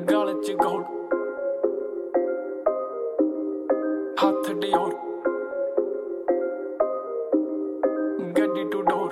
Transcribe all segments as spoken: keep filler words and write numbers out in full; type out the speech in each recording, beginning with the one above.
ਗਲ ਚ ਗੋਲ ਹੱਥ ਡਿਓਰ ਗੱਡੀ ਟੂ ਡੋਰ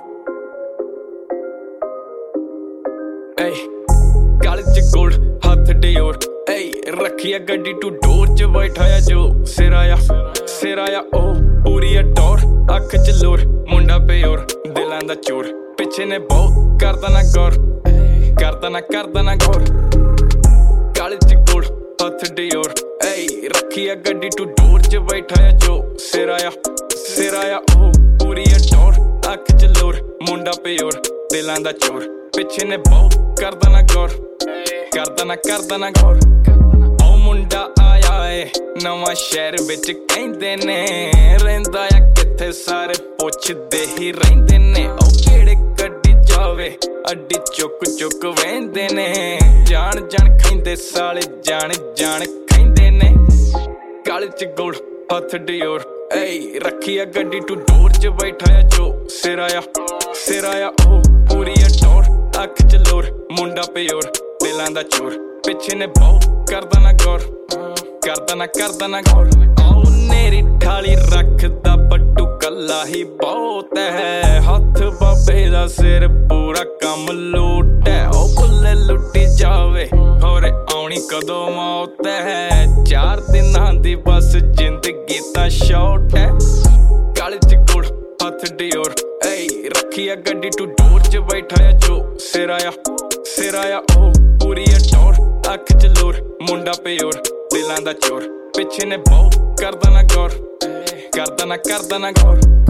ਏ ਗਲ ਚ ਗੋਲ ਹੱਥ ਡਿਓਰ ਏ ਰੱਖਿਆ ਗੱਡੀ ਟੂ ਡੋਰ ਚ ਬੈਠਾਇਆ ਜੋ ਸਿਰਾਇਆ ਸਿਰਾਇਆ ਉਹ ਪੂਰੀ ਆ ਟੌਰ ਅੱਖ ਚ ਲੋਰ ਮੁੰਡਾ ਪਿਓਰ ਦਿਲਾਂ ਦਾ ਚੋਰ ਪਿੱਛੇ ਨੇ ਬਹੁਤ ਕਰਦਾ ਨਾ ਗੌਰ ਕਰਦਾ ਨਾ ਕਰਦਾ ਨਾ ਗੌਰ ਗਲ ਚ ਗੋਲ ਹੱਥ ਡਿਓਰ ਏ ਰੱਖਿਆ ਗੱਡੀ ਟੂ ਡੋਰ ਚ ਬੈਠਾਇਆ ਜੋ ਸਿਰਾਇਆ ਸਿਰਾਇਆ ਉਹ ਪੂਰੀ ਆ ਟੌਰ ਅੱਖ ਚ ਲੋਰ ਮੁੰਡਾ ਪਿਓਰ ਦਿਲਾਂ ਦਾ ਚੋਰ ਪਿੱਛੇ ਨੇ ਬਹੁਤ ਕਰਦਾ ਨਾ ਗੌਰ ਕਰਦਾ ਨਾ ਕਰਦਾ ਨਾ ਗੌਰ ਉਹ ਮੁੰਡਾ ਆਇਆ ਏ ਨਵਾਂ ਸ਼ਹਿਰ ਵਿੱਚ ਕਹਿੰਦੇ ਨੇ ਰਹਿੰਦਾ ਆ ਕਿੱਥੇ ਸਾਰੇ ਪੁੱਛਦੇ ਹੀ ਰਹਿੰਦੇ ਨੇ ਉਹ ਕਿਹੜੇ ਗੱਡੀ ਜਾਵੇ ਅੱਡੀ ਚੁੱਕ ਚੁੱਕ ਵਹਿੰਦੇ ਨੇ ਜਾਣ ਜਾਣ ਖੈਂਦੇ ਸਾਲੇ ਜਾਣ ਜਾਣ ਖੈਂਦੇ ਨੇ ਗਲ ਚ ਗੋਲ ਹੱਥ ਡਿਓਰ ਏ ਰੱਖਿਆ ਗੱਡੀ ਟੂ ਡੋਰ ਚ ਬੈਠਾਇਆ ਜੋ ਸਿਰਾਇਆ ਸਿਰਾਇਆ ਉਹ ਪੂਰੀ ਆ ਟੌਰ ਅੱਖ ਚ ਲੋਰ ਮੁੰਡਾ ਪਿਓਰ ਦਿਲਾਂ ਦਾ ਚੋਰ ਪਿੱਛੇ ਨੇ ਬਹੁਤ ਕਰਦਾ ਨਾ ਗੌਰ ਕਰਦਾ ਨਾ ਕਰਦਾ ਨਾ ਗੌਰ ਆਉ ਨੇਰੀ ਠਾਲੀ ਰੱਖਦਾ ਪੱਟੂ ਕੱਲਾ ਹੀ ਬਹੁਤ ਹੈ ਹੱਥ ਬਾਬੇ ਦਾ ਸਿਰ ਪੂਰਾ ਕੰਮ ਲੂਟ ਹੈ ਉਹ ਬੁੱਲੇ ਲੁੱਟੀ ਜਾਵੇ ਹੋਰ ਆਉਣੀ ਕਦੋਂ ਮੌਤ ਹੈ ਚਾਰ ਦਿਨਾਂ ਦੀ ਬਸ ਜ਼ਿੰਦਗੀ ਤਾਂ ਸ਼ਾਰਟ ਹੈ ਗਲ ਚ ਗੋਲ ਹੱਥ ਡਿਓਰ ਏ ਰੱਖਿਆ ਗੱਡੀ ਟੂ ਡੋਰ ਚ ਬੈਠਾਇਆ ਜੋ ਸਿਰਾਇਆ ਸਿਰਾਇਆ ਉਹ ਪੂਰੀ ਆ ਟੌਰ ਅੱਖ ਚ ਲੋਰ ਮੁੰਡਾ ਪਿਓਰ ਦਿਲਾਂ ਦਾ ਚੋਰ ਪਿੱਛੇ ਨੇ ਬਹੁਤ ਕਰਦਾ ਨਾ ਗੌਰ ਕਰਦਾ ਨਾ ਕਰਦਾ ਨਾ ਗੌਰ